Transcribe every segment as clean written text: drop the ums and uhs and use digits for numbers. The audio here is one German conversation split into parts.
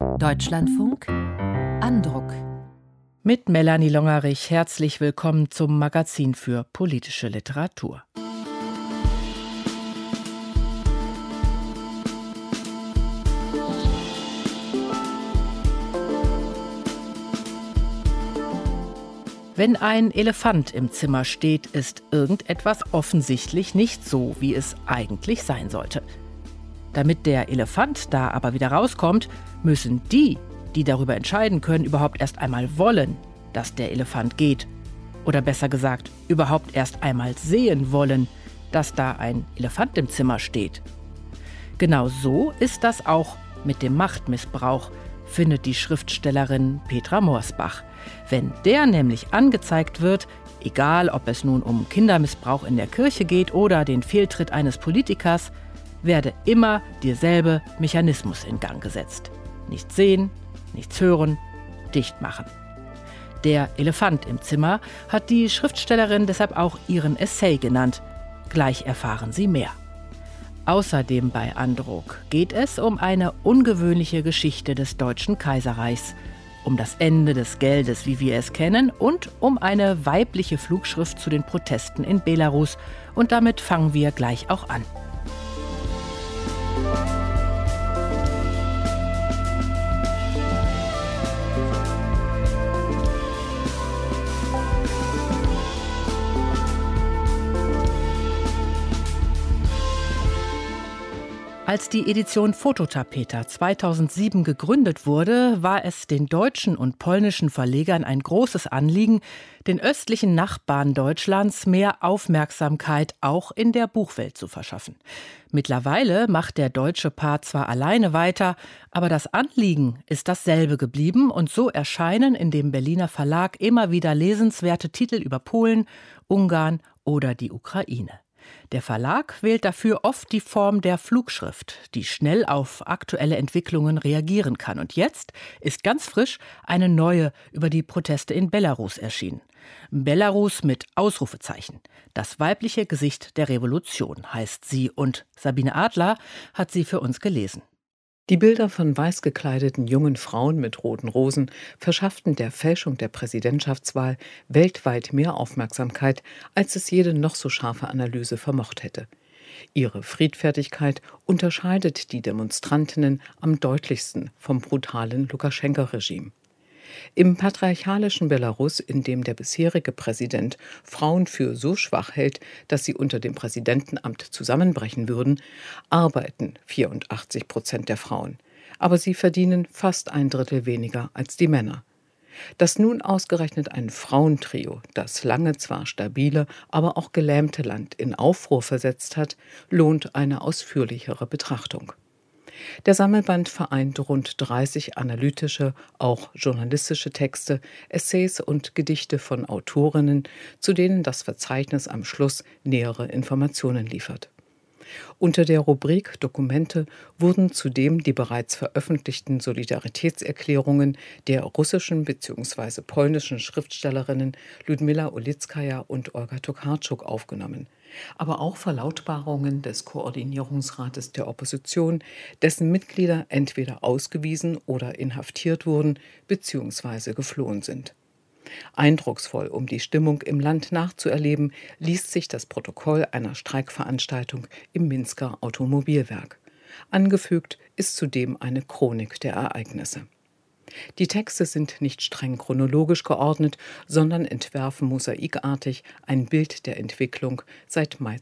Deutschlandfunk Andruck. Mit Melanie Longerich herzlich willkommen zum Magazin für politische Literatur. Wenn ein Elefant im Zimmer steht, ist irgendetwas offensichtlich nicht so, wie es eigentlich sein sollte. Damit der Elefant da aber wieder rauskommt, müssen die darüber entscheiden können, überhaupt erst einmal wollen, dass der Elefant geht. Oder besser gesagt, überhaupt erst einmal sehen wollen, dass da ein Elefant im Zimmer steht. Genau so ist das auch mit dem Machtmissbrauch, findet die Schriftstellerin Petra Morsbach. Wenn der nämlich angezeigt wird, egal ob es nun um Kindermissbrauch in der Kirche geht oder den Fehltritt eines Politikers, werde immer derselbe Mechanismus in Gang gesetzt. Nichts sehen, nichts hören, dicht machen. Der Elefant im Zimmer hat die Schriftstellerin deshalb auch ihren Essay genannt. Gleich erfahren Sie mehr. Außerdem bei Andruck geht es um eine ungewöhnliche Geschichte des Deutschen Kaiserreichs, um das Ende des Geldes, wie wir es kennen, und um eine weibliche Flugschrift zu den Protesten in Belarus. Und damit fangen wir gleich auch an. Als die Edition Fototapeta 2007 gegründet wurde, war es den deutschen und polnischen Verlegern ein großes Anliegen, den östlichen Nachbarn Deutschlands mehr Aufmerksamkeit auch in der Buchwelt zu verschaffen. Mittlerweile macht der deutsche Part zwar alleine weiter, aber das Anliegen ist dasselbe geblieben und so erscheinen in dem Berliner Verlag immer wieder lesenswerte Titel über Polen, Ungarn oder die Ukraine. Der Verlag wählt dafür oft die Form der Flugschrift, die schnell auf aktuelle Entwicklungen reagieren kann. Und jetzt ist ganz frisch eine neue über die Proteste in Belarus erschienen. Belarus mit Ausrufezeichen. Das weibliche Gesicht der Revolution heißt sie und Sabine Adler hat sie für uns gelesen. Die Bilder von weiß gekleideten jungen Frauen mit roten Rosen verschafften der Fälschung der Präsidentschaftswahl weltweit mehr Aufmerksamkeit, als es jede noch so scharfe Analyse vermocht hätte. Ihre Friedfertigkeit unterscheidet die Demonstrantinnen am deutlichsten vom brutalen Lukaschenka-Regime. Im patriarchalischen Belarus, in dem der bisherige Präsident Frauen für so schwach hält, dass sie unter dem Präsidentenamt zusammenbrechen würden, arbeiten 84% der Frauen. Aber sie verdienen fast ein Drittel weniger als die Männer. Dass nun ausgerechnet ein Frauentrio das lange zwar stabile, aber auch gelähmte Land in Aufruhr versetzt hat, lohnt eine ausführlichere Betrachtung. Der Sammelband vereint rund 30 analytische, auch journalistische Texte, Essays und Gedichte von Autorinnen, zu denen das Verzeichnis am Schluss nähere Informationen liefert. Unter der Rubrik Dokumente wurden zudem die bereits veröffentlichten Solidaritätserklärungen der russischen bzw. polnischen Schriftstellerinnen Ludmila Ulickaja und Olga Tokarczuk aufgenommen, aber auch Verlautbarungen des Koordinierungsrates der Opposition, dessen Mitglieder entweder ausgewiesen oder inhaftiert wurden bzw. geflohen sind. Eindrucksvoll, um die Stimmung im Land nachzuerleben, liest sich das Protokoll einer Streikveranstaltung im Minsker Automobilwerk. Angefügt ist zudem eine Chronik der Ereignisse. Die Texte sind nicht streng chronologisch geordnet, sondern entwerfen mosaikartig ein Bild der Entwicklung seit Mai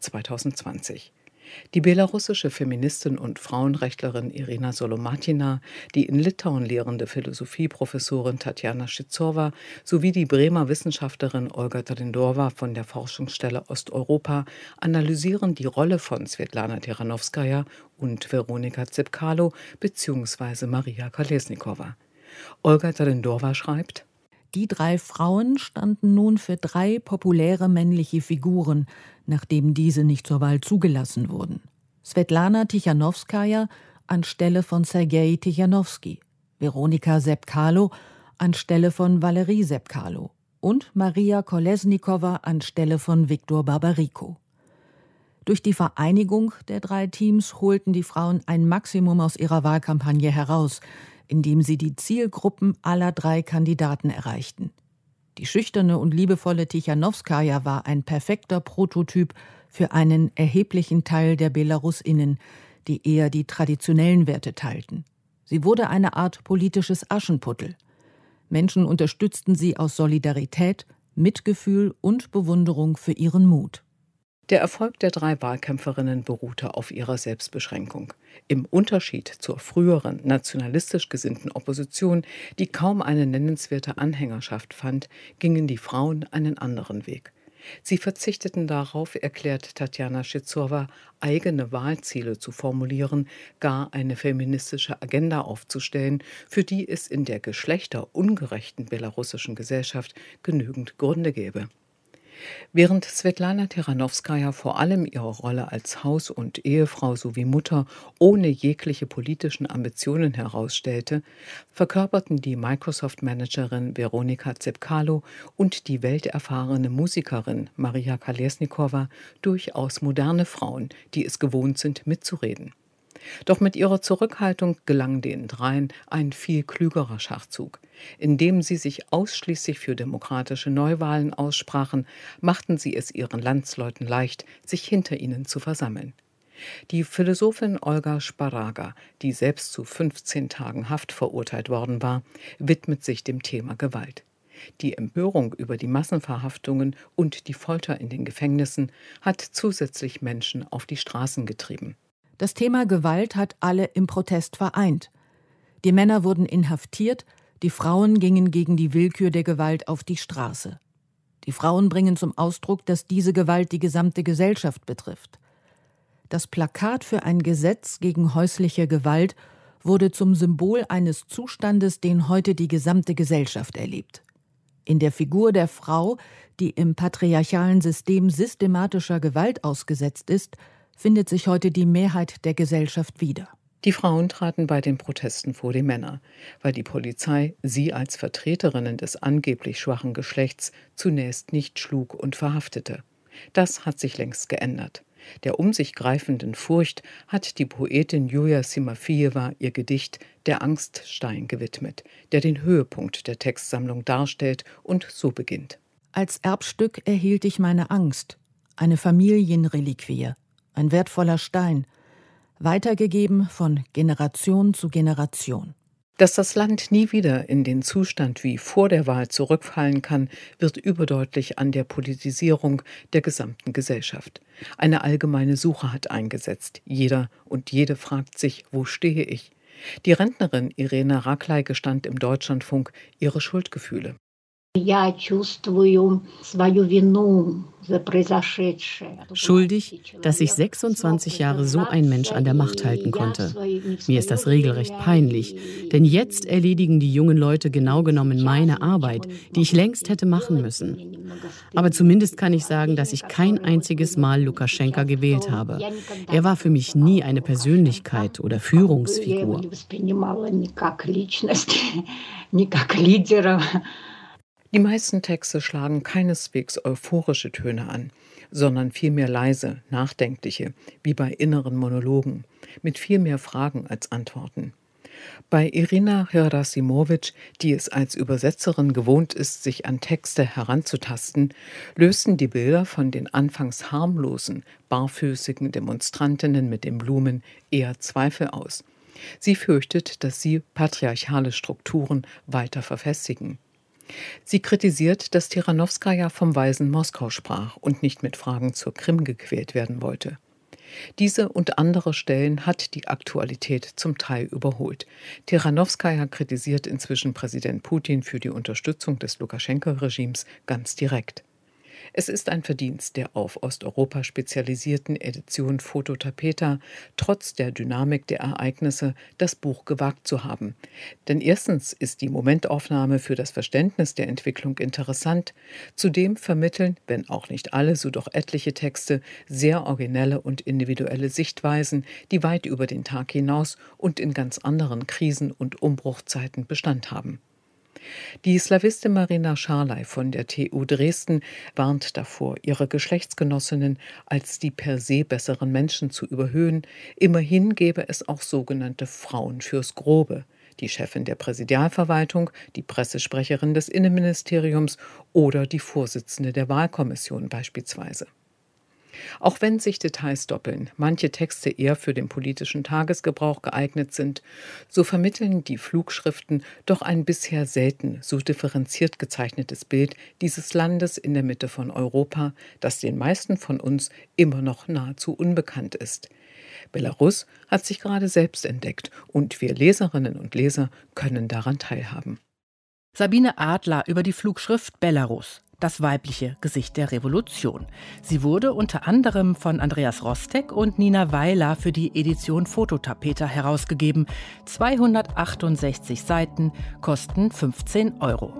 2020. Die belarussische Feministin und Frauenrechtlerin Irina Solomatina, die in Litauen lehrende Philosophieprofessorin Tatjana Schizowa sowie die Bremer Wissenschaftlerin Olga Tadendorova von der Forschungsstelle Osteuropa analysieren die Rolle von Svetlana Tichanovskaja und Veronika Tsepkalo bzw. Maria Kolesnikova. Olga Tadendorova schreibt: Die 3 Frauen standen nun für 3 populäre männliche Figuren, nachdem diese nicht zur Wahl zugelassen wurden. Svetlana Tichanowskaja anstelle von Sergei Tichanowski, Veronika Sepkalo anstelle von Valerie Sepkalo und Maria Kolesnikova anstelle von Viktor Barbariko. Durch die Vereinigung der 3 Teams holten die Frauen ein Maximum aus ihrer Wahlkampagne heraus, indem sie die Zielgruppen aller 3 Kandidaten erreichten. Die schüchterne und liebevolle Tichanowskaja war ein perfekter Prototyp für einen erheblichen Teil der BelarusInnen, die eher die traditionellen Werte teilten. Sie wurde eine Art politisches Aschenputtel. Menschen unterstützten sie aus Solidarität, Mitgefühl und Bewunderung für ihren Mut. Der Erfolg der 3 Wahlkämpferinnen beruhte auf ihrer Selbstbeschränkung. Im Unterschied zur früheren nationalistisch gesinnten Opposition, die kaum eine nennenswerte Anhängerschaft fand, gingen die Frauen einen anderen Weg. Sie verzichteten darauf, erklärt Tatjana Schizova, eigene Wahlziele zu formulieren, gar eine feministische Agenda aufzustellen, für die es in der geschlechterungerechten belarussischen Gesellschaft genügend Gründe gäbe. Während Svetlana Tichanovskaja vor allem ihre Rolle als Haus- und Ehefrau sowie Mutter ohne jegliche politischen Ambitionen herausstellte, verkörperten die Microsoft-Managerin Veronika Tsepkalo und die welterfahrene Musikerin Maria Kolesnikova durchaus moderne Frauen, die es gewohnt sind, mitzureden. Doch mit ihrer Zurückhaltung gelang den 3 ein viel klügerer Schachzug. Indem sie sich ausschließlich für demokratische Neuwahlen aussprachen, machten sie es ihren Landsleuten leicht, sich hinter ihnen zu versammeln. Die Philosophin Olga Sparaga, die selbst zu 15 Tagen Haft verurteilt worden war, widmet sich dem Thema Gewalt. Die Empörung über die Massenverhaftungen und die Folter in den Gefängnissen hat zusätzlich Menschen auf die Straßen getrieben. Das Thema Gewalt hat alle im Protest vereint. Die Männer wurden inhaftiert, die Frauen gingen gegen die Willkür der Gewalt auf die Straße. Die Frauen bringen zum Ausdruck, dass diese Gewalt die gesamte Gesellschaft betrifft. Das Plakat für ein Gesetz gegen häusliche Gewalt wurde zum Symbol eines Zustandes, den heute die gesamte Gesellschaft erlebt. In der Figur der Frau, die im patriarchalen System systematischer Gewalt ausgesetzt ist, findet sich heute die Mehrheit der Gesellschaft wieder. Die Frauen traten bei den Protesten vor die Männer, weil die Polizei sie als Vertreterinnen des angeblich schwachen Geschlechts zunächst nicht schlug und verhaftete. Das hat sich längst geändert. Der um sich greifenden Furcht hat die Poetin Julia Timofejewa ihr Gedicht »Der Angststein« gewidmet, der den Höhepunkt der Textsammlung darstellt und so beginnt. Als Erbstück erhielt ich meine Angst, eine Familienreliquie, ein wertvoller Stein, weitergegeben von Generation zu Generation. Dass das Land nie wieder in den Zustand wie vor der Wahl zurückfallen kann, wird überdeutlich an der Politisierung der gesamten Gesellschaft. Eine allgemeine Suche hat eingesetzt. Jeder und jede fragt sich, wo stehe ich? Die Rentnerin Irena Raklaj gestand im Deutschlandfunk ihre Schuldgefühle. Schuldig, dass ich 26 Jahre so einen Mensch an der Macht halten konnte. Mir ist das regelrecht peinlich, denn jetzt erledigen die jungen Leute genau genommen meine Arbeit, die ich längst hätte machen müssen. Aber zumindest kann ich sagen, dass ich kein einziges Mal Lukaschenka gewählt habe. Er war für mich nie eine Persönlichkeit oder Führungsfigur. Die meisten Texte schlagen keineswegs euphorische Töne an, sondern vielmehr leise, nachdenkliche, wie bei inneren Monologen, mit viel mehr Fragen als Antworten. Bei Irina Herasimowitsch, die es als Übersetzerin gewohnt ist, sich an Texte heranzutasten, lösten die Bilder von den anfangs harmlosen, barfüßigen Demonstrantinnen mit den Blumen eher Zweifel aus. Sie fürchtet, dass sie patriarchale Strukturen weiter verfestigen. Sie kritisiert, dass Tichanovskaja vom Weisen Moskau sprach und nicht mit Fragen zur Krim gequält werden wollte. Diese und andere Stellen hat die Aktualität zum Teil überholt. Tichanovskaja kritisiert inzwischen Präsident Putin für die Unterstützung des Lukaschenka-Regimes ganz direkt. Es ist ein Verdienst der auf Osteuropa spezialisierten Edition Phototapeta, trotz der Dynamik der Ereignisse das Buch gewagt zu haben. Denn erstens ist die Momentaufnahme für das Verständnis der Entwicklung interessant. Zudem vermitteln, wenn auch nicht alle, so doch etliche Texte, sehr originelle und individuelle Sichtweisen, die weit über den Tag hinaus und in ganz anderen Krisen- und Umbruchzeiten Bestand haben. Die Slawistin Marina Scharlay von der TU Dresden warnt davor, ihre Geschlechtsgenossinnen als die per se besseren Menschen zu überhöhen. Immerhin gäbe es auch sogenannte Frauen fürs Grobe. die Chefin der Präsidialverwaltung, die Pressesprecherin des Innenministeriums oder die Vorsitzende der Wahlkommission beispielsweise. Auch wenn sich Details doppeln, manche Texte eher für den politischen Tagesgebrauch geeignet sind, so vermitteln die Flugschriften doch ein bisher selten so differenziert gezeichnetes Bild dieses Landes in der Mitte von Europa, das den meisten von uns immer noch nahezu unbekannt ist. Belarus hat sich gerade selbst entdeckt und wir Leserinnen und Leser können daran teilhaben. Sabine Adler über die Flugschrift Belarus, das weibliche Gesicht der Revolution. Sie wurde unter anderem von Andreas Rostek und Nina Weiler für die Edition Fototapeter herausgegeben. 268 Seiten, kosten 15 €.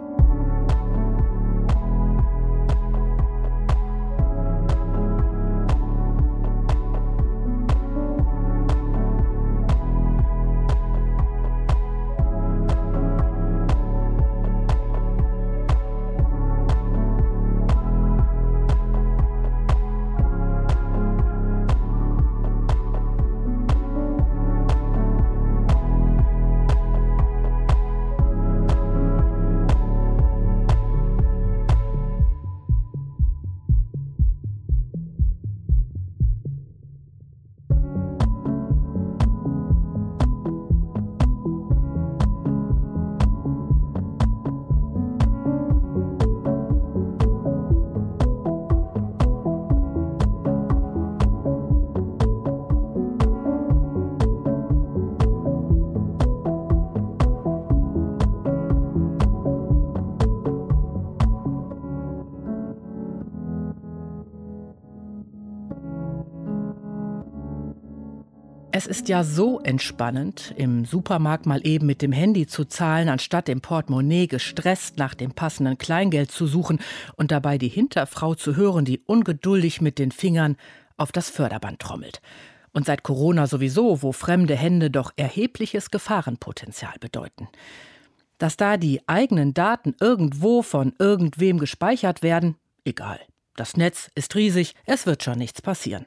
Es ist ja so entspannend, im Supermarkt mal eben mit dem Handy zu zahlen, anstatt im Portemonnaie gestresst nach dem passenden Kleingeld zu suchen und dabei die Hinterfrau zu hören, die ungeduldig mit den Fingern auf das Förderband trommelt. Und seit Corona sowieso, wo fremde Hände doch erhebliches Gefahrenpotenzial bedeuten. Dass da die eigenen Daten irgendwo von irgendwem gespeichert werden, egal. Das Netz ist riesig, es wird schon nichts passieren.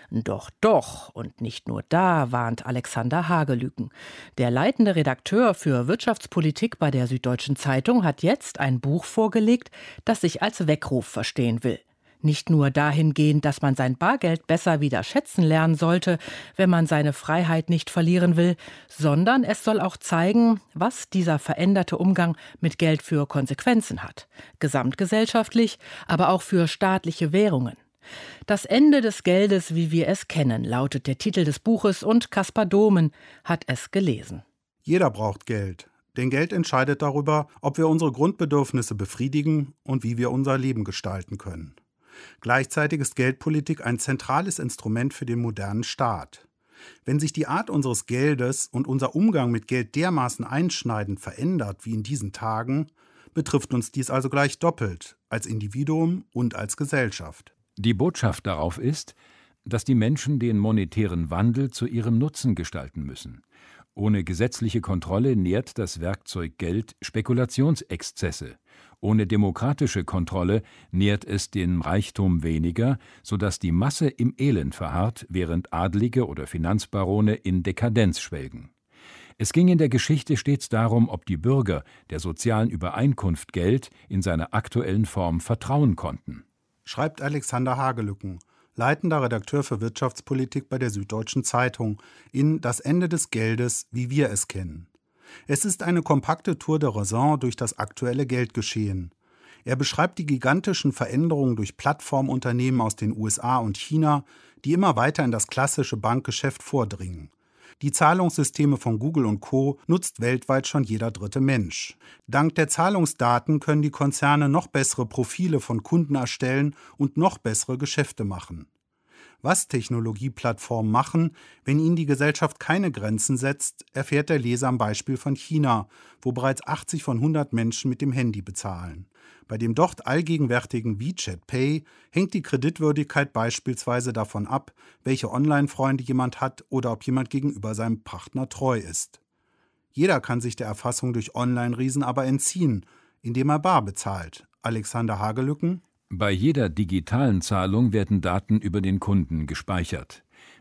Doch, und nicht nur da, warnt Alexander Hagelüken. Der leitende Redakteur für Wirtschaftspolitik bei der Süddeutschen Zeitung hat jetzt ein Buch vorgelegt, das sich als Weckruf verstehen will. Nicht nur dahingehend, dass man sein Bargeld besser wieder schätzen lernen sollte, wenn man seine Freiheit nicht verlieren will, sondern es soll auch zeigen, was dieser veränderte Umgang mit Geld für Konsequenzen hat. Gesamtgesellschaftlich, aber auch für staatliche Währungen. Das Ende des Geldes, wie wir es kennen, lautet der Titel des Buches und Kaspar Domen hat es gelesen. Jeder braucht Geld, denn Geld entscheidet darüber, ob wir unsere Grundbedürfnisse befriedigen und wie wir unser Leben gestalten können. Gleichzeitig ist Geldpolitik ein zentrales Instrument für den modernen Staat. Wenn sich die Art unseres Geldes und unser Umgang mit Geld dermaßen einschneidend verändert wie in diesen Tagen, betrifft uns dies also gleich doppelt, als Individuum und als Gesellschaft. Die Botschaft darauf ist, dass die Menschen den monetären Wandel zu ihrem Nutzen gestalten müssen. Ohne gesetzliche Kontrolle nährt das Werkzeug Geld Spekulationsexzesse. Ohne demokratische Kontrolle nährt es den Reichtum weniger, sodass die Masse im Elend verharrt, während Adlige oder Finanzbarone in Dekadenz schwelgen. Es ging in der Geschichte stets darum, ob die Bürger der sozialen Übereinkunft Geld in seiner aktuellen Form vertrauen konnten. Schreibt Alexander Hagelüken, leitender Redakteur für Wirtschaftspolitik bei der Süddeutschen Zeitung, in Das Ende des Geldes, wie wir es kennen. Es ist eine kompakte Tour de Raison durch das aktuelle Geldgeschehen. Er beschreibt die gigantischen Veränderungen durch Plattformunternehmen aus den USA und China, die immer weiter in das klassische Bankgeschäft vordringen. Die Zahlungssysteme von Google und Co. nutzt weltweit schon jeder dritte Mensch. Dank der Zahlungsdaten können die Konzerne noch bessere Profile von Kunden erstellen und noch bessere Geschäfte machen. Was Technologieplattformen machen, wenn ihnen die Gesellschaft keine Grenzen setzt, erfährt der Leser am Beispiel von China, wo bereits 80 von 100 Menschen mit dem Handy bezahlen. Bei dem dort allgegenwärtigen WeChat Pay hängt die Kreditwürdigkeit beispielsweise davon ab, welche Online-Freunde jemand hat oder ob jemand gegenüber seinem Partner treu ist. Jeder kann sich der Erfassung durch Online-Riesen aber entziehen, indem er bar bezahlt. Alexander Hagelüken: Bei jeder digitalen Zahlung werden Daten über den Kunden gespeichert.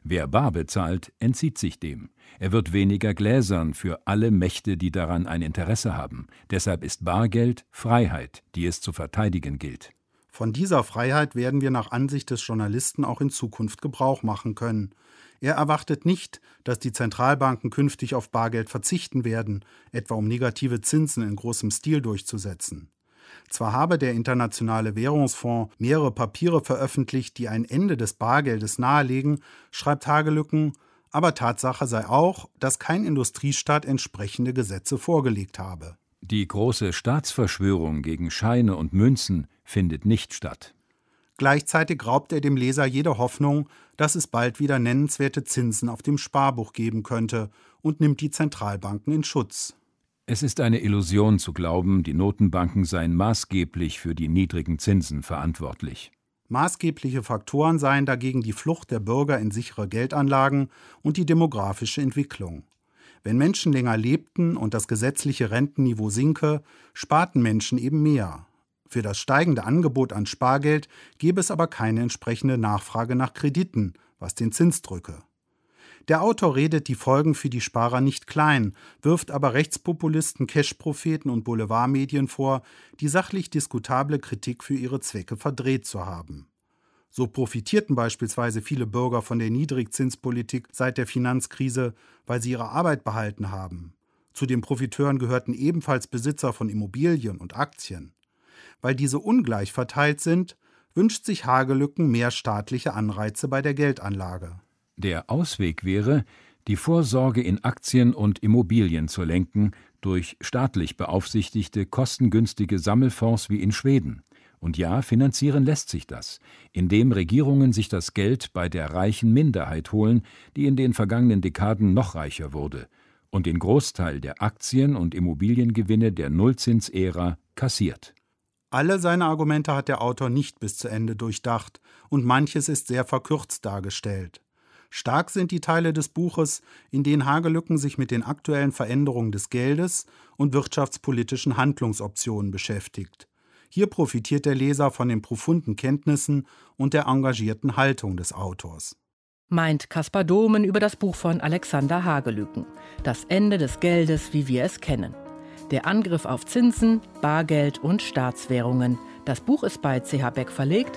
Wer bar bezahlt, entzieht sich dem. Er wird weniger gläsern für alle Mächte, die daran ein Interesse haben. Deshalb ist Bargeld Freiheit, die es zu verteidigen gilt. Von dieser Freiheit werden wir nach Ansicht des Journalisten auch in Zukunft Gebrauch machen können. Er erwartet nicht, dass die Zentralbanken künftig auf Bargeld verzichten werden, etwa um negative Zinsen in großem Stil durchzusetzen. Zwar habe der Internationale Währungsfonds mehrere Papiere veröffentlicht, die ein Ende des Bargeldes nahelegen, schreibt Hagelücken, aber Tatsache sei auch, dass kein Industriestaat entsprechende Gesetze vorgelegt habe. Die große Staatsverschwörung gegen Scheine und Münzen findet nicht statt. Gleichzeitig raubt er dem Leser jede Hoffnung, dass es bald wieder nennenswerte Zinsen auf dem Sparbuch geben könnte, und nimmt die Zentralbanken in Schutz. Es ist eine Illusion zu glauben, die Notenbanken seien maßgeblich für die niedrigen Zinsen verantwortlich. Maßgebliche Faktoren seien dagegen die Flucht der Bürger in sichere Geldanlagen und die demografische Entwicklung. Wenn Menschen länger lebten und das gesetzliche Rentenniveau sinke, sparten Menschen eben mehr. Für das steigende Angebot an Spargeld gäbe es aber keine entsprechende Nachfrage nach Krediten, was den Zins drücke. Der Autor redet die Folgen für die Sparer nicht klein, wirft aber Rechtspopulisten, Cash-Propheten und Boulevardmedien vor, die sachlich diskutable Kritik für ihre Zwecke verdreht zu haben. So profitierten beispielsweise viele Bürger von der Niedrigzinspolitik seit der Finanzkrise, weil sie ihre Arbeit behalten haben. Zu den Profiteuren gehörten ebenfalls Besitzer von Immobilien und Aktien. Weil diese ungleich verteilt sind, wünscht sich Hagelücken mehr staatliche Anreize bei der Geldanlage. Der Ausweg wäre, die Vorsorge in Aktien und Immobilien zu lenken durch staatlich beaufsichtigte, kostengünstige Sammelfonds wie in Schweden. Und ja, finanzieren lässt sich das, indem Regierungen sich das Geld bei der reichen Minderheit holen, die in den vergangenen Dekaden noch reicher wurde und den Großteil der Aktien- und Immobiliengewinne der Nullzinsära kassiert. Alle seine Argumente hat der Autor nicht bis zu Ende durchdacht und manches ist sehr verkürzt dargestellt. Stark sind die Teile des Buches, in denen Hagelücken sich mit den aktuellen Veränderungen des Geldes und wirtschaftspolitischen Handlungsoptionen beschäftigt. Hier profitiert der Leser von den profunden Kenntnissen und der engagierten Haltung des Autors. Meint Caspar Domen über das Buch von Alexander Hagelücken. Das Ende des Geldes, wie wir es kennen. Der Angriff auf Zinsen, Bargeld und Staatswährungen. Das Buch ist bei CH Beck verlegt.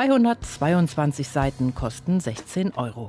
222 Seiten kosten 16 €.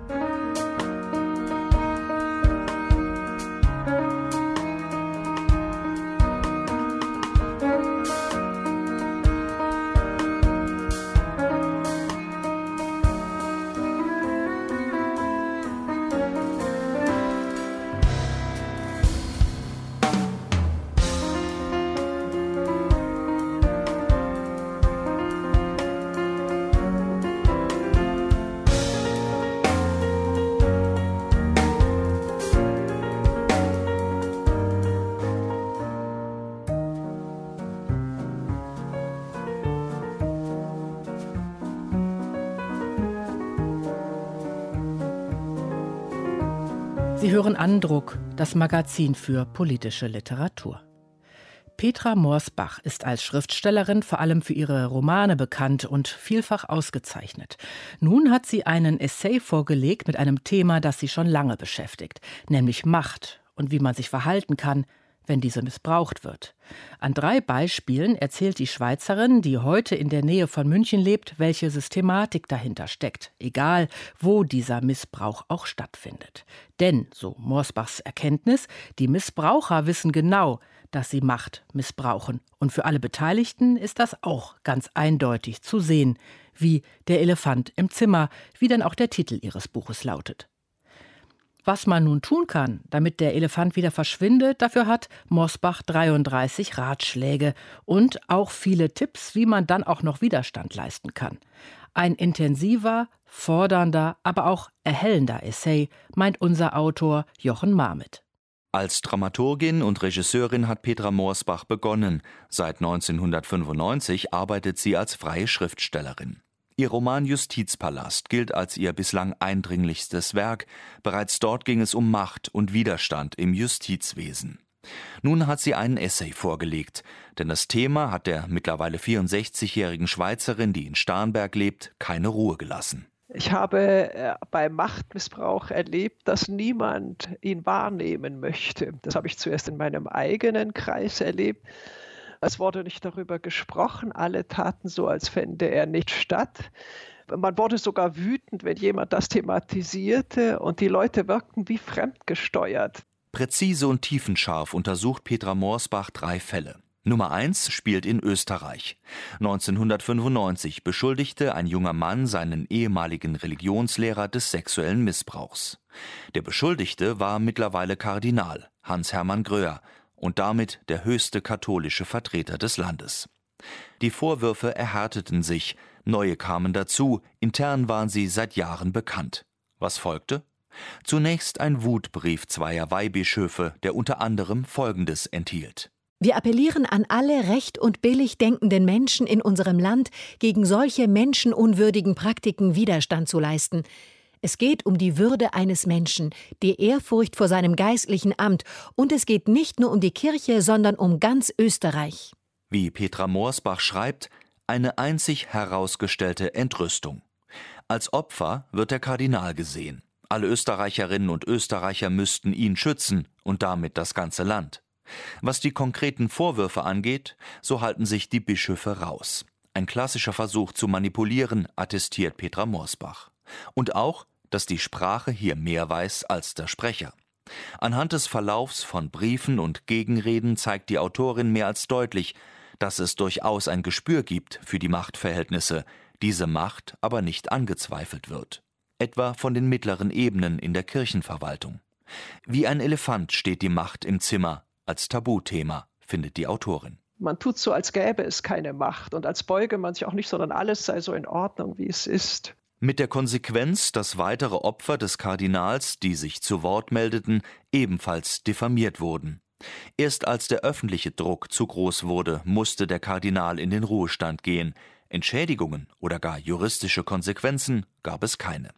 Sie hören Andruck, das Magazin für politische Literatur. Petra Morsbach ist als Schriftstellerin vor allem für ihre Romane bekannt und vielfach ausgezeichnet. Nun hat sie einen Essay vorgelegt mit einem Thema, das sie schon lange beschäftigt, nämlich Macht und wie man sich verhalten kann, wenn diese missbraucht wird. An 3 Beispielen erzählt die Schweizerin, die heute in der Nähe von München lebt, welche Systematik dahinter steckt, egal wo dieser Missbrauch auch stattfindet. Denn, so Morsbachs Erkenntnis, die Missbraucher wissen genau, dass sie Macht missbrauchen. Und für alle Beteiligten ist das auch ganz eindeutig zu sehen, wie der Elefant im Zimmer, wie dann auch der Titel ihres Buches lautet. Was man nun tun kann, damit der Elefant wieder verschwindet, dafür hat Morsbach 33 Ratschläge und auch viele Tipps, wie man dann auch noch Widerstand leisten kann. Ein intensiver, fordernder, aber auch erhellender Essay, meint unser Autor Jochen Marmit. Als Dramaturgin und Regisseurin hat Petra Morsbach begonnen. Seit 1995 arbeitet sie als freie Schriftstellerin. Ihr Roman Justizpalast gilt als ihr bislang eindringlichstes Werk. Bereits dort ging es um Macht und Widerstand im Justizwesen. Nun hat sie einen Essay vorgelegt, denn das Thema hat der mittlerweile 64-jährigen Schweizerin, die in Starnberg lebt, keine Ruhe gelassen. Ich habe beim Machtmissbrauch erlebt, dass niemand ihn wahrnehmen möchte. Das habe ich zuerst in meinem eigenen Kreis erlebt. Es wurde nicht darüber gesprochen. Alle taten so, als fände er nicht statt. Man wurde sogar wütend, wenn jemand das thematisierte, und die Leute wirkten wie fremdgesteuert. Präzise und tiefenscharf untersucht Petra Morsbach 3 Fälle. Nummer 1 spielt in Österreich. 1995 beschuldigte ein junger Mann seinen ehemaligen Religionslehrer des sexuellen Missbrauchs. Der Beschuldigte war mittlerweile Kardinal, Hans-Hermann Gröer, und damit der höchste katholische Vertreter des Landes. Die Vorwürfe erhärteten sich, neue kamen dazu, intern waren sie seit Jahren bekannt. Was folgte? Zunächst ein Wutbrief zweier Weihbischöfe, der unter anderem Folgendes enthielt: Wir appellieren an alle recht und billig denkenden Menschen in unserem Land, gegen solche menschenunwürdigen Praktiken Widerstand zu leisten. Es geht um die Würde eines Menschen, die Ehrfurcht vor seinem geistlichen Amt, und es geht nicht nur um die Kirche, sondern um ganz Österreich. Wie Petra Morsbach schreibt, eine einzig herausgestellte Entrüstung. Als Opfer wird der Kardinal gesehen. Alle Österreicherinnen und Österreicher müssten ihn schützen und damit das ganze Land. Was die konkreten Vorwürfe angeht, so halten sich die Bischöfe raus. Ein klassischer Versuch zu manipulieren, attestiert Petra Morsbach. Und auch, dass die Sprache hier mehr weiß als der Sprecher. Anhand des Verlaufs von Briefen und Gegenreden zeigt die Autorin mehr als deutlich, dass es durchaus ein Gespür gibt für die Machtverhältnisse, diese Macht aber nicht angezweifelt wird. Etwa von den mittleren Ebenen in der Kirchenverwaltung. Wie ein Elefant steht die Macht im Zimmer, als Tabuthema, findet die Autorin. Man tut so, als gäbe es keine Macht und als beuge man sich auch nicht, sondern alles sei so in Ordnung, wie es ist. Mit der Konsequenz, dass weitere Opfer des Kardinals, die sich zu Wort meldeten, ebenfalls diffamiert wurden. Erst als der öffentliche Druck zu groß wurde, musste der Kardinal in den Ruhestand gehen. Entschädigungen oder gar juristische Konsequenzen gab es keine.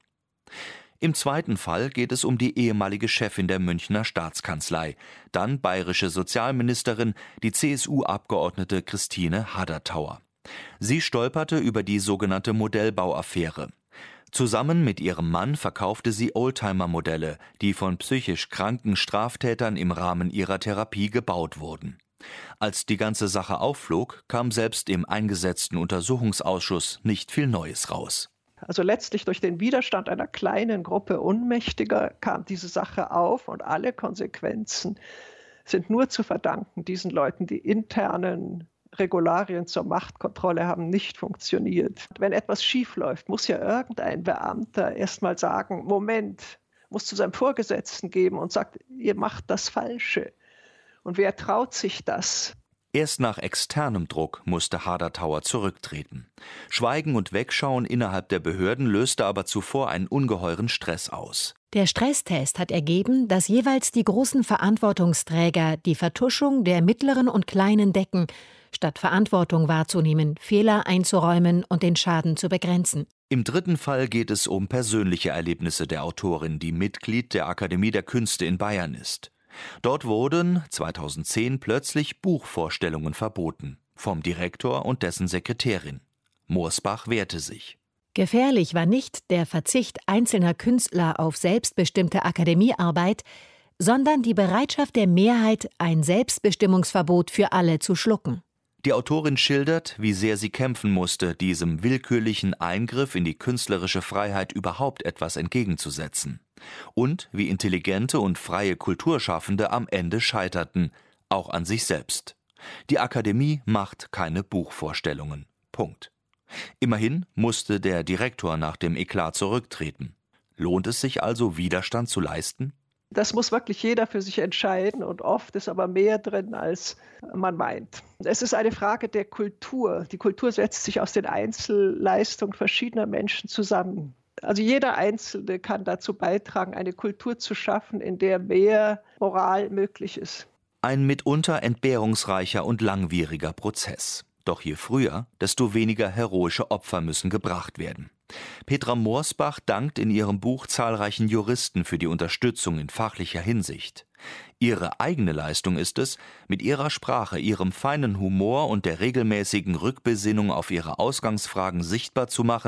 Im zweiten Fall geht es um die ehemalige Chefin der Münchner Staatskanzlei, dann bayerische Sozialministerin, die CSU-Abgeordnete Christine Haderthauer. Sie stolperte über die sogenannte Modellbauaffäre. Zusammen mit ihrem Mann verkaufte sie Oldtimer-Modelle, die von psychisch kranken Straftätern im Rahmen ihrer Therapie gebaut wurden. Als die ganze Sache aufflog, kam selbst im eingesetzten Untersuchungsausschuss nicht viel Neues raus. Also letztlich durch den Widerstand einer kleinen Gruppe Unmächtiger kam diese Sache auf, und alle Konsequenzen sind nur zu verdanken diesen Leuten. Die internen Regularien zur Machtkontrolle haben nicht funktioniert. Wenn etwas schiefläuft, muss ja irgendein Beamter erst mal sagen, Moment, muss zu seinem Vorgesetzten geben und sagt, ihr macht das Falsche. Und wer traut sich das? Erst nach externem Druck musste Haderthauer zurücktreten. Schweigen und Wegschauen innerhalb der Behörden löste aber zuvor einen ungeheuren Stress aus. Der Stresstest hat ergeben, dass jeweils die großen Verantwortungsträger die Vertuschung der mittleren und kleinen decken, statt Verantwortung wahrzunehmen, Fehler einzuräumen und den Schaden zu begrenzen. Im dritten Fall geht es um persönliche Erlebnisse der Autorin, die Mitglied der Akademie der Künste in Bayern ist. Dort wurden 2010 plötzlich Buchvorstellungen verboten, vom Direktor und dessen Sekretärin. Morsbach wehrte sich. Gefährlich war nicht der Verzicht einzelner Künstler auf selbstbestimmte Akademiearbeit, sondern die Bereitschaft der Mehrheit, ein Selbstbestimmungsverbot für alle zu schlucken. Die Autorin schildert, wie sehr sie kämpfen musste, diesem willkürlichen Eingriff in die künstlerische Freiheit überhaupt etwas entgegenzusetzen. Und wie intelligente und freie Kulturschaffende am Ende scheiterten, auch an sich selbst. Die Akademie macht keine Buchvorstellungen. Punkt. Immerhin musste der Direktor nach dem Eklat zurücktreten. Lohnt es sich also, Widerstand zu leisten? Das muss wirklich jeder für sich entscheiden, und oft ist aber mehr drin, als man meint. Es ist eine Frage der Kultur. Die Kultur setzt sich aus den Einzelleistungen verschiedener Menschen zusammen. Also jeder Einzelne kann dazu beitragen, eine Kultur zu schaffen, in der mehr Moral möglich ist. Ein mitunter entbehrungsreicher und langwieriger Prozess. Doch je früher, desto weniger heroische Opfer müssen gebracht werden. Petra Morsbach dankt in ihrem Buch zahlreichen Juristen für die Unterstützung in fachlicher Hinsicht. Ihre eigene Leistung ist es, mit ihrer Sprache, ihrem feinen Humor und der regelmäßigen Rückbesinnung auf ihre Ausgangsfragen sichtbar zu machen,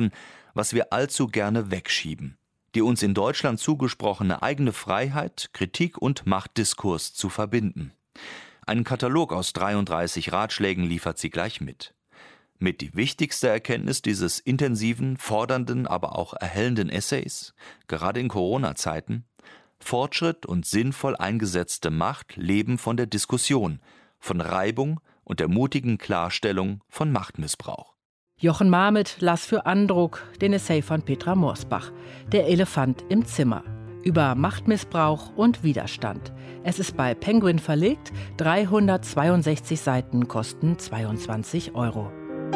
was wir allzu gerne wegschieben: die uns in Deutschland zugesprochene eigene Freiheit, Kritik und Machtdiskurs zu verbinden. Einen Katalog aus 33 Ratschlägen liefert sie gleich mit. Mit die wichtigste Erkenntnis dieses intensiven, fordernden, aber auch erhellenden Essays, gerade in Corona-Zeiten: Fortschritt und sinnvoll eingesetzte Macht leben von der Diskussion, von Reibung und der mutigen Klarstellung von Machtmissbrauch. Jochen Marmit las für Andruck den Essay von Petra Morsbach, Der Elefant im Zimmer, über Machtmissbrauch und Widerstand. Es ist bei Penguin verlegt, 362 Seiten kosten 22 €.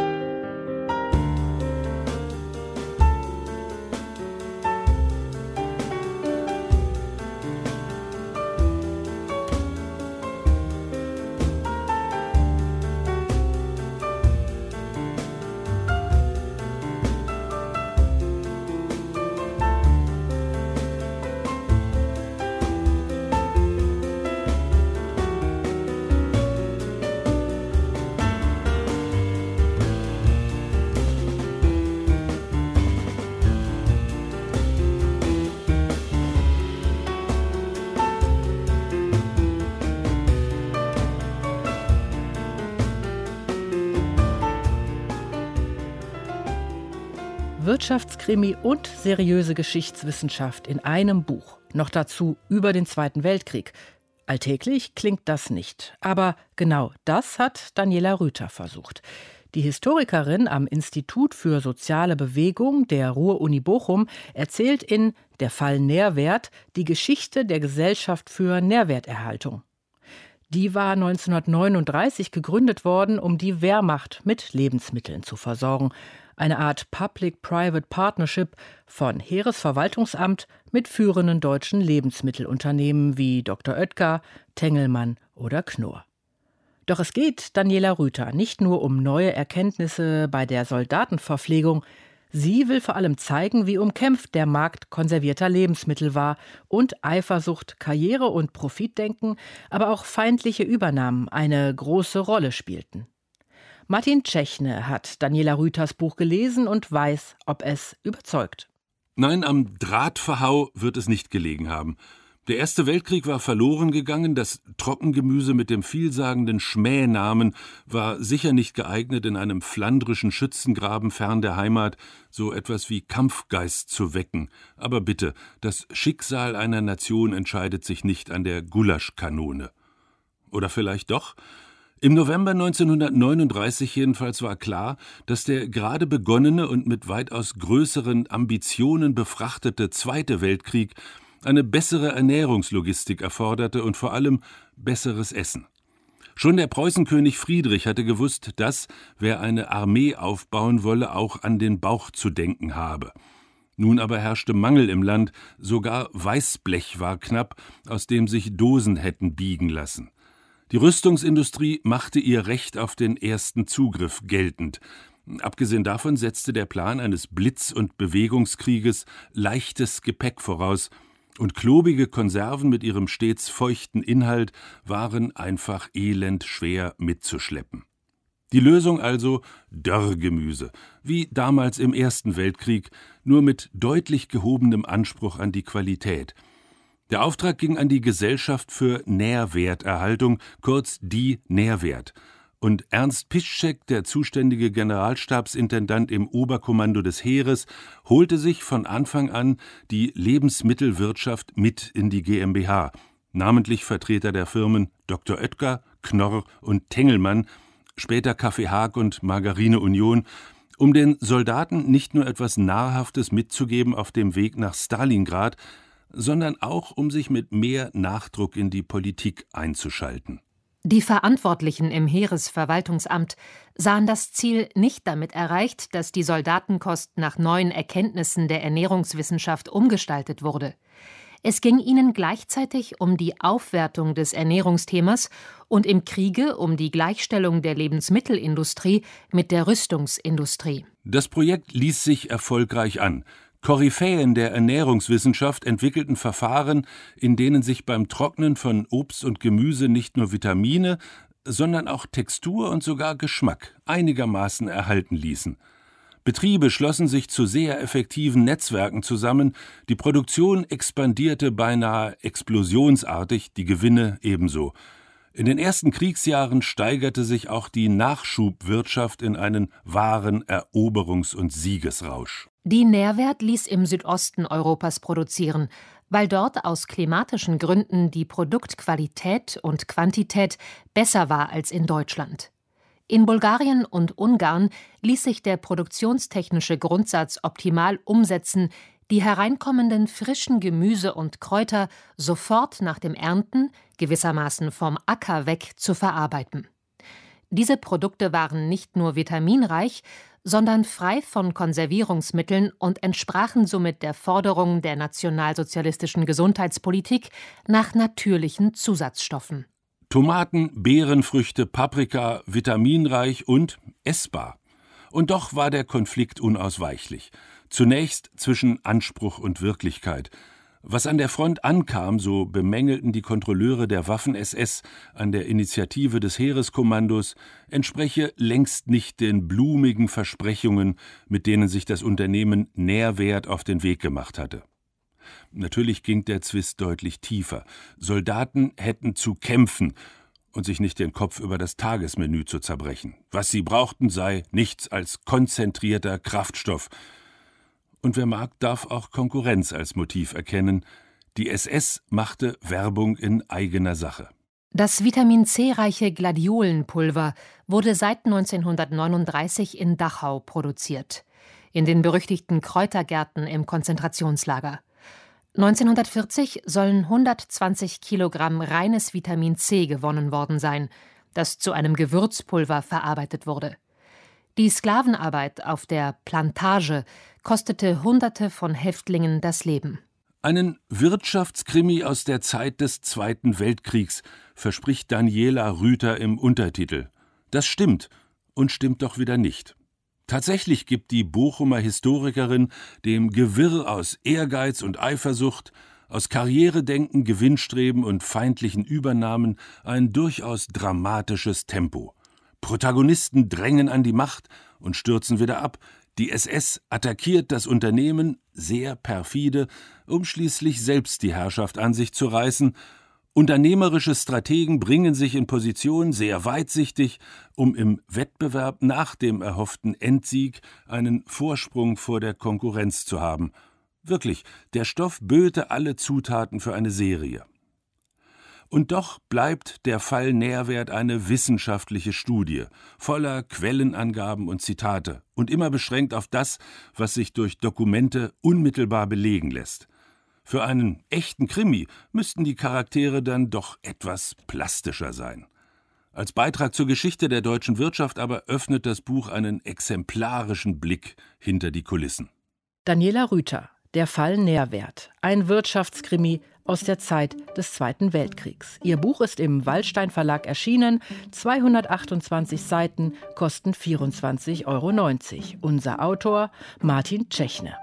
Wirtschaftskrimi und seriöse Geschichtswissenschaft in einem Buch. Noch dazu über den Zweiten Weltkrieg. Alltäglich klingt das nicht. Aber genau das hat Daniela Rüther versucht. Die Historikerin am Institut für soziale Bewegung der Ruhr-Uni Bochum erzählt in Der Fall Nährwert die Geschichte der Gesellschaft für Nährwerterhaltung. Die war 1939 gegründet worden, um die Wehrmacht mit Lebensmitteln zu versorgen. Eine Art Public-Private Partnership von Heeresverwaltungsamt mit führenden deutschen Lebensmittelunternehmen wie Dr. Oetker, Tengelmann oder Knorr. Doch es geht Daniela Rüther nicht nur um neue Erkenntnisse bei der Soldatenverpflegung. Sie will vor allem zeigen, wie umkämpft der Markt konservierter Lebensmittel war und Eifersucht, Karriere und Profitdenken, aber auch feindliche Übernahmen eine große Rolle spielten. Martin Tschechne hat Daniela Rüthers Buch gelesen und weiß, ob es überzeugt. Nein, am Drahtverhau wird es nicht gelegen haben. Der Erste Weltkrieg war verloren gegangen, das Trockengemüse mit dem vielsagenden Schmähnamen war sicher nicht geeignet, in einem flandrischen Schützengraben fern der Heimat so etwas wie Kampfgeist zu wecken. Aber bitte, das Schicksal einer Nation entscheidet sich nicht an der Gulaschkanone. Oder vielleicht doch? Im November 1939 jedenfalls war klar, dass der gerade begonnene und mit weitaus größeren Ambitionen befrachtete Zweite Weltkrieg eine bessere Ernährungslogistik erforderte und vor allem besseres Essen. Schon der Preußenkönig Friedrich hatte gewusst, dass, wer eine Armee aufbauen wolle, auch an den Bauch zu denken habe. Nun aber herrschte Mangel im Land, sogar Weißblech war knapp, aus dem sich Dosen hätten biegen lassen. Die Rüstungsindustrie machte ihr Recht auf den ersten Zugriff geltend. Abgesehen davon setzte der Plan eines Blitz- und Bewegungskrieges leichtes Gepäck voraus, und klobige Konserven mit ihrem stets feuchten Inhalt waren einfach elendschwer mitzuschleppen. Die Lösung also Dörrgemüse, wie damals im Ersten Weltkrieg, nur mit deutlich gehobenem Anspruch an die Qualität. Der Auftrag ging an die Gesellschaft für Nährwerterhaltung, kurz die Nährwert. Und Ernst Piszczek, der zuständige Generalstabsintendant im Oberkommando des Heeres, holte sich von Anfang an die Lebensmittelwirtschaft mit in die GmbH, namentlich Vertreter der Firmen Dr. Oetker, Knorr und Tengelmann, später Kaffee Haag und Margarine Union, um den Soldaten nicht nur etwas Nahrhaftes mitzugeben auf dem Weg nach Stalingrad, sondern auch, um sich mit mehr Nachdruck in die Politik einzuschalten. Die Verantwortlichen im Heeresverwaltungsamt sahen das Ziel nicht damit erreicht, dass die Soldatenkost nach neuen Erkenntnissen der Ernährungswissenschaft umgestaltet wurde. Es ging ihnen gleichzeitig um die Aufwertung des Ernährungsthemas und im Kriege um die Gleichstellung der Lebensmittelindustrie mit der Rüstungsindustrie. Das Projekt ließ sich erfolgreich an. Koryphäen der Ernährungswissenschaft entwickelten Verfahren, in denen sich beim Trocknen von Obst und Gemüse nicht nur Vitamine, sondern auch Textur und sogar Geschmack einigermaßen erhalten ließen. Betriebe schlossen sich zu sehr effektiven Netzwerken zusammen, die Produktion expandierte beinahe explosionsartig, die Gewinne ebenso. In den ersten Kriegsjahren steigerte sich auch die Nachschubwirtschaft in einen wahren Eroberungs- und Siegesrausch. Die Nährwert ließ im Südosten Europas produzieren, weil dort aus klimatischen Gründen die Produktqualität und Quantität besser war als in Deutschland. In Bulgarien und Ungarn ließ sich der produktionstechnische Grundsatz optimal umsetzen, die hereinkommenden frischen Gemüse und Kräuter sofort nach dem Ernten, gewissermaßen vom Acker weg, zu verarbeiten. Diese Produkte waren nicht nur vitaminreich, sondern frei von Konservierungsmitteln und entsprachen somit der Forderung der nationalsozialistischen Gesundheitspolitik nach natürlichen Zusatzstoffen. Tomaten, Beerenfrüchte, Paprika, vitaminreich und essbar. Und doch war der Konflikt unausweichlich. Zunächst zwischen Anspruch und Wirklichkeit. Was an der Front ankam, so bemängelten die Kontrolleure der Waffen-SS an der Initiative des Heereskommandos, entspreche längst nicht den blumigen Versprechungen, mit denen sich das Unternehmen Nährwert auf den Weg gemacht hatte. Natürlich ging der Zwist deutlich tiefer. Soldaten hätten zu kämpfen und sich nicht den Kopf über das Tagesmenü zu zerbrechen. Was sie brauchten, sei nichts als konzentrierter Kraftstoff. Und wer mag, darf auch Konkurrenz als Motiv erkennen. Die SS machte Werbung in eigener Sache. Das Vitamin-C-reiche Gladiolenpulver wurde seit 1939 in Dachau produziert, in den berüchtigten Kräutergärten im Konzentrationslager. 1940 sollen 120 Kilogramm reines Vitamin C gewonnen worden sein, das zu einem Gewürzpulver verarbeitet wurde. Die Sklavenarbeit auf der Plantage kostete Hunderte von Häftlingen das Leben. Einen Wirtschaftskrimi aus der Zeit des Zweiten Weltkriegs verspricht Daniela Rüther im Untertitel. Das stimmt und stimmt doch wieder nicht. Tatsächlich gibt die Bochumer Historikerin dem Gewirr aus Ehrgeiz und Eifersucht, aus Karrieredenken, Gewinnstreben und feindlichen Übernahmen ein durchaus dramatisches Tempo. Protagonisten drängen an die Macht und stürzen wieder ab. Die SS attackiert das Unternehmen, sehr perfide, um schließlich selbst die Herrschaft an sich zu reißen. Unternehmerische Strategen bringen sich in Position, sehr weitsichtig, um im Wettbewerb nach dem erhofften Endsieg einen Vorsprung vor der Konkurrenz zu haben. Wirklich, der Stoff böte alle Zutaten für eine Serie. Und doch bleibt der Fall Nährwert eine wissenschaftliche Studie, voller Quellenangaben und Zitate und immer beschränkt auf das, was sich durch Dokumente unmittelbar belegen lässt. Für einen echten Krimi müssten die Charaktere dann doch etwas plastischer sein. Als Beitrag zur Geschichte der deutschen Wirtschaft aber öffnet das Buch einen exemplarischen Blick hinter die Kulissen. Daniela Rüther, Der Fall Nährwert, ein Wirtschaftskrimi aus der Zeit des Zweiten Weltkriegs. Ihr Buch ist im Wallstein Verlag erschienen, 228 Seiten, kosten 24,90 €. Unser Autor Martin Tschechne.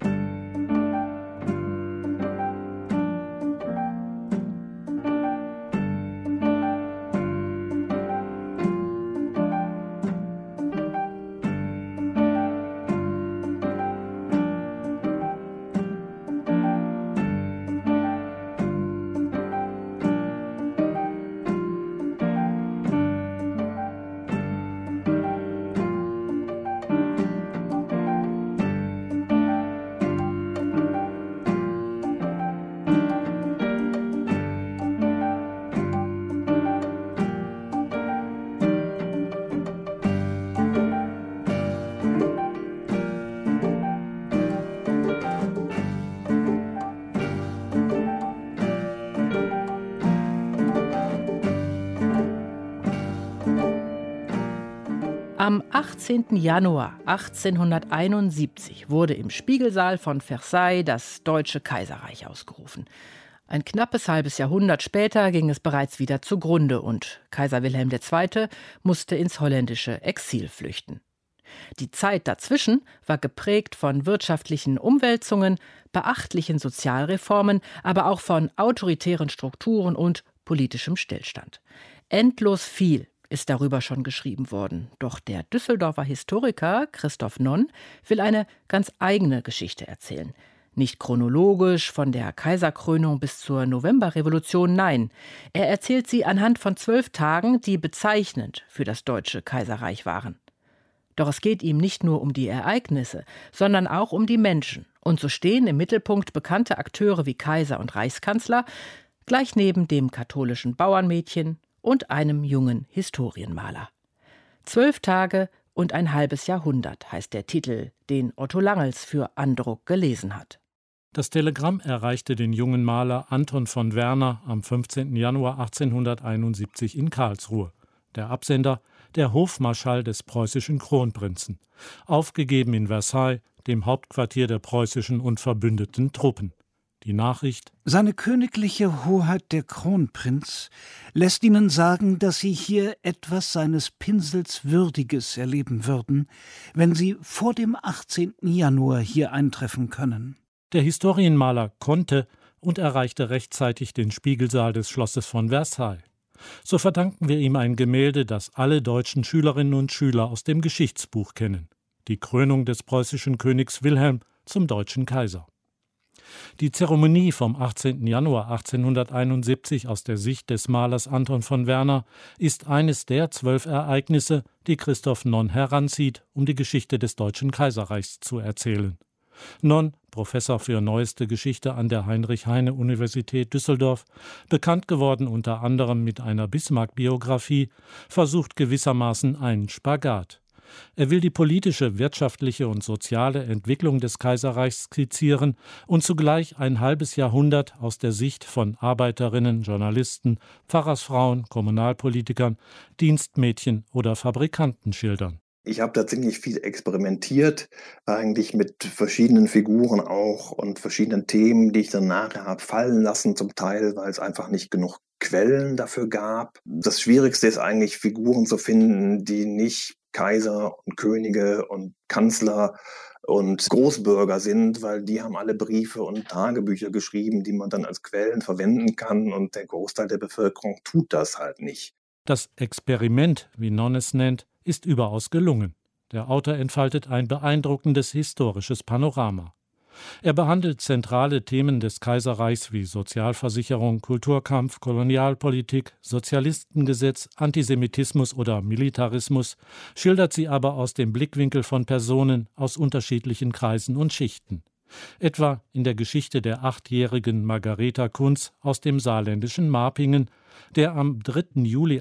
Am 18. Januar 1871 wurde im Spiegelsaal von Versailles das Deutsche Kaiserreich ausgerufen. Ein knappes halbes Jahrhundert später ging es bereits wieder zugrunde und Kaiser Wilhelm II. Musste ins holländische Exil flüchten. Die Zeit dazwischen war geprägt von wirtschaftlichen Umwälzungen, beachtlichen Sozialreformen, aber auch von autoritären Strukturen und politischem Stillstand. Endlos viel ist darüber schon geschrieben worden. Doch der Düsseldorfer Historiker Christoph Nonn will eine ganz eigene Geschichte erzählen. Nicht chronologisch von der Kaiserkrönung bis zur Novemberrevolution, nein. Er erzählt sie anhand von 12 Tagen, die bezeichnend für das Deutsche Kaiserreich waren. Doch es geht ihm nicht nur um die Ereignisse, sondern auch um die Menschen. Und so stehen im Mittelpunkt bekannte Akteure wie Kaiser und Reichskanzler, gleich neben dem katholischen Bauernmädchen und einem jungen Historienmaler. 12 Tage und ein halbes Jahrhundert heißt der Titel, den Otto Langels für Andruck gelesen hat. Das Telegramm erreichte den jungen Maler Anton von Werner am 15. Januar 1871 in Karlsruhe. Der Absender, der Hofmarschall des preußischen Kronprinzen, aufgegeben in Versailles, dem Hauptquartier der preußischen und verbündeten Truppen. Die Nachricht: Seine königliche Hoheit der Kronprinz lässt Ihnen sagen, dass Sie hier etwas seines Pinsels Würdiges erleben würden, wenn Sie vor dem 18. Januar hier eintreffen können. Der Historienmaler konnte und erreichte rechtzeitig den Spiegelsaal des Schlosses von Versailles. So verdanken wir ihm ein Gemälde, das alle deutschen Schülerinnen und Schüler aus dem Geschichtsbuch kennen: die Krönung des preußischen Königs Wilhelm zum deutschen Kaiser. Die Zeremonie vom 18. Januar 1871 aus der Sicht des Malers Anton von Werner ist eines der 12 Ereignisse, die Christoph Nonn heranzieht, um die Geschichte des Deutschen Kaiserreichs zu erzählen. Nonn, Professor für Neueste Geschichte an der Heinrich-Heine-Universität Düsseldorf, bekannt geworden unter anderem mit einer Bismarck-Biografie, versucht gewissermaßen einen Spagat. Er will die politische, wirtschaftliche und soziale Entwicklung des Kaiserreichs skizzieren und zugleich ein halbes Jahrhundert aus der Sicht von Arbeiterinnen, Journalisten, Pfarrersfrauen, Kommunalpolitikern, Dienstmädchen oder Fabrikanten schildern. Ich habe da ziemlich viel experimentiert, eigentlich mit verschiedenen Figuren auch und verschiedenen Themen, die ich dann nachher habe fallen lassen, zum Teil, weil es einfach nicht genug Quellen dafür gab. Das Schwierigste ist eigentlich, Figuren zu finden, die nicht Kaiser und Könige und Kanzler und Großbürger sind, weil die haben alle Briefe und Tagebücher geschrieben, die man dann als Quellen verwenden kann, und der Großteil der Bevölkerung tut das halt nicht. Das Experiment, wie Nonn es nennt, ist überaus gelungen. Der Autor entfaltet ein beeindruckendes historisches Panorama. Er behandelt zentrale Themen des Kaiserreichs wie Sozialversicherung, Kulturkampf, Kolonialpolitik, Sozialistengesetz, Antisemitismus oder Militarismus, schildert sie aber aus dem Blickwinkel von Personen aus unterschiedlichen Kreisen und Schichten. Etwa in der Geschichte der 8-jährigen Margareta Kunz aus dem saarländischen Marpingen, der am 3. Juli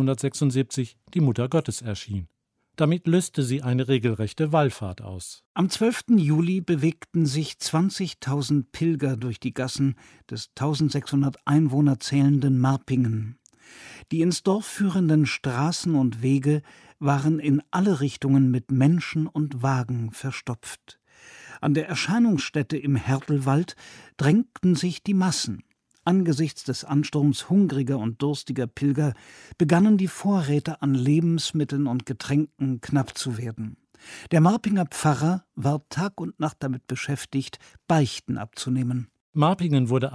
1876 die Mutter Gottes erschien. Damit löste sie eine regelrechte Wallfahrt aus. Am 12. Juli bewegten sich 20.000 Pilger durch die Gassen des 1600 Einwohner zählenden Marpingen. Die ins Dorf führenden Straßen und Wege waren in alle Richtungen mit Menschen und Wagen verstopft. An der Erscheinungsstätte im Hertelwald drängten sich die Massen. Angesichts des Ansturms hungriger und durstiger Pilger begannen die Vorräte an Lebensmitteln und Getränken knapp zu werden. Der Marpinger Pfarrer war Tag und Nacht damit beschäftigt, Beichten abzunehmen. Marpingen wurde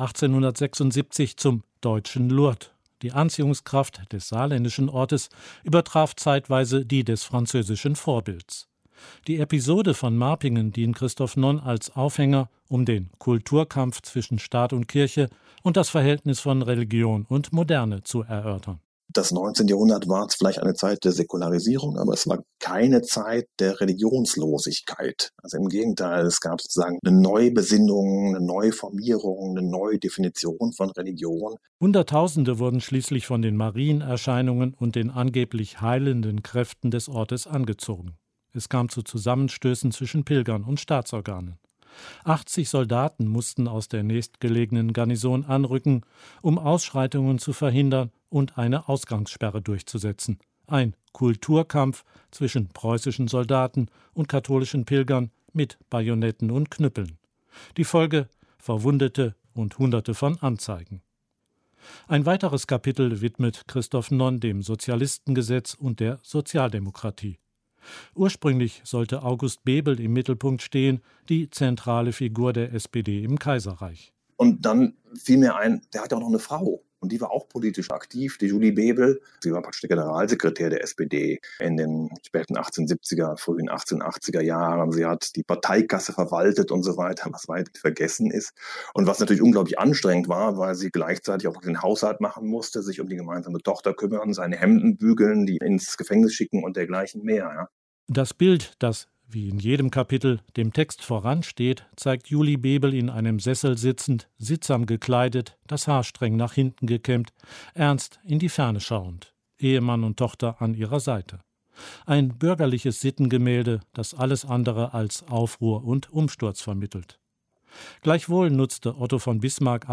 1876 zum deutschen Lourdes. Die Anziehungskraft des saarländischen Ortes übertraf zeitweise die des französischen Vorbilds. Die Episode von Marpingen dient Christoph Nonn als Aufhänger, um den Kulturkampf zwischen Staat und Kirche und das Verhältnis von Religion und Moderne zu erörtern. Das 19. Jahrhundert war vielleicht eine Zeit der Säkularisierung, aber es war keine Zeit der Religionslosigkeit. Also im Gegenteil, es gab sozusagen eine Neubesinnung, eine Neuformierung, eine neue Definition von Religion. Hunderttausende wurden schließlich von den Marienerscheinungen und den angeblich heilenden Kräften des Ortes angezogen. Es kam zu Zusammenstößen zwischen Pilgern und Staatsorganen. 80 Soldaten mussten aus der nächstgelegenen Garnison anrücken, um Ausschreitungen zu verhindern und eine Ausgangssperre durchzusetzen. Ein Kulturkampf zwischen preußischen Soldaten und katholischen Pilgern mit Bajonetten und Knüppeln. Die Folge: Verwundete und Hunderte von Anzeigen. Ein weiteres Kapitel widmet Christoph Nonn dem Sozialistengesetz und der Sozialdemokratie. Ursprünglich sollte August Bebel im Mittelpunkt stehen, die zentrale Figur der SPD im Kaiserreich. Und dann fiel mir ein, der hat ja auch noch eine Frau. Und die war auch politisch aktiv, die Julie Bebel. Sie war praktisch der Generalsekretär der SPD in den späten 1870er, frühen 1880er Jahren. Sie hat die Parteikasse verwaltet und so weiter, was weit vergessen ist. Und was natürlich unglaublich anstrengend war, weil sie gleichzeitig auch den Haushalt machen musste, sich um die gemeinsame Tochter kümmern, seine Hemden bügeln, die ins Gefängnis schicken und dergleichen mehr. Ja. Das Bild, das wie in jedem Kapitel dem Text voransteht, zeigt Julie Bebel in einem Sessel sitzend, sittsam gekleidet, das Haar streng nach hinten gekämmt, ernst in die Ferne schauend, Ehemann und Tochter an ihrer Seite. Ein bürgerliches Sittengemälde, das alles andere als Aufruhr und Umsturz vermittelt. Gleichwohl nutzte Otto von Bismarck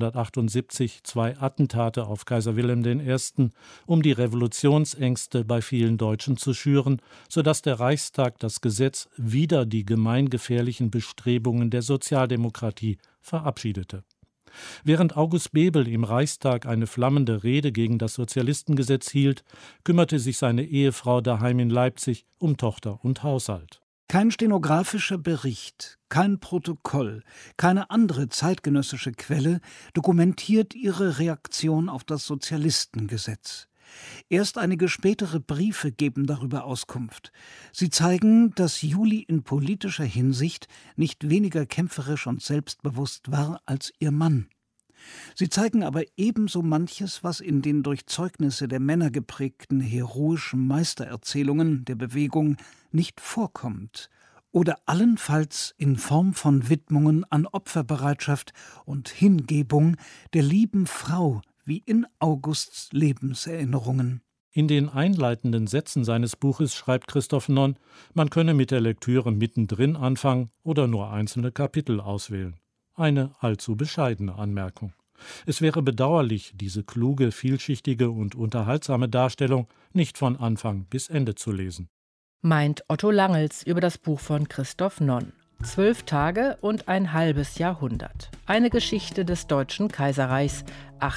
1878 2 Attentate auf Kaiser Wilhelm I., um die Revolutionsängste bei vielen Deutschen zu schüren, sodass der Reichstag das Gesetz wider die gemeingefährlichen Bestrebungen der Sozialdemokratie verabschiedete. Während August Bebel im Reichstag eine flammende Rede gegen das Sozialistengesetz hielt, kümmerte sich seine Ehefrau daheim in Leipzig um Tochter und Haushalt. Kein stenografischer Bericht, kein Protokoll, keine andere zeitgenössische Quelle dokumentiert ihre Reaktion auf das Sozialistengesetz. Erst einige spätere Briefe geben darüber Auskunft. Sie zeigen, dass Julie in politischer Hinsicht nicht weniger kämpferisch und selbstbewusst war als ihr Mann. Sie zeigen aber ebenso manches, was in den durch Zeugnisse der Männer geprägten heroischen Meistererzählungen der Bewegung nicht vorkommt oder allenfalls in Form von Widmungen an Opferbereitschaft und Hingebung der lieben Frau wie in Augusts Lebenserinnerungen. In den einleitenden Sätzen seines Buches schreibt Christoph Nonn, man könne mit der Lektüre mittendrin anfangen oder nur einzelne Kapitel auswählen. Eine allzu bescheidene Anmerkung. Es wäre bedauerlich, diese kluge, vielschichtige und unterhaltsame Darstellung nicht von Anfang bis Ende zu lesen. Meint Otto Langels über das Buch von Christoph Nonn. 12 Tage und ein halbes Jahrhundert. Eine Geschichte des Deutschen Kaiserreichs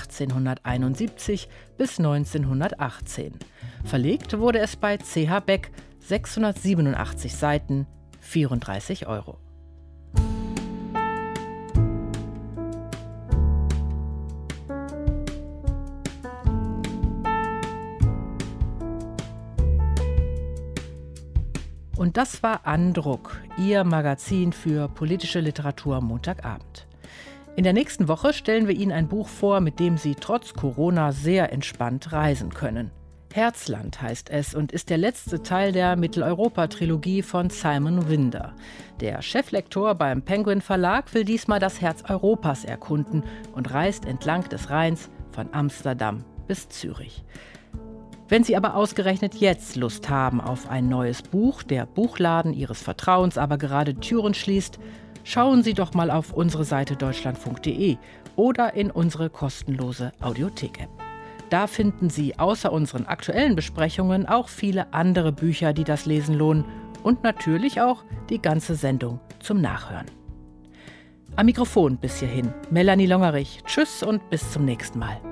1871 bis 1918. Verlegt wurde es bei C.H. Beck, 687 Seiten, 34 €. Und das war Andruck, Ihr Magazin für politische Literatur am Montagabend. In der nächsten Woche stellen wir Ihnen ein Buch vor, mit dem Sie trotz Corona sehr entspannt reisen können. Herzland heißt es und ist der letzte Teil der Mitteleuropa-Trilogie von Simon Winder. Der Cheflektor beim Penguin Verlag will diesmal das Herz Europas erkunden und reist entlang des Rheins von Amsterdam bis Zürich. Wenn Sie aber ausgerechnet jetzt Lust haben auf ein neues Buch, der Buchladen Ihres Vertrauens aber gerade Türen schließt, schauen Sie doch mal auf unsere Seite deutschlandfunk.de oder in unsere kostenlose Audiothek-App. Da finden Sie außer unseren aktuellen Besprechungen auch viele andere Bücher, die das Lesen lohnen und natürlich auch die ganze Sendung zum Nachhören. Am Mikrofon bis hierhin Melanie Longerich. Tschüss und bis zum nächsten Mal.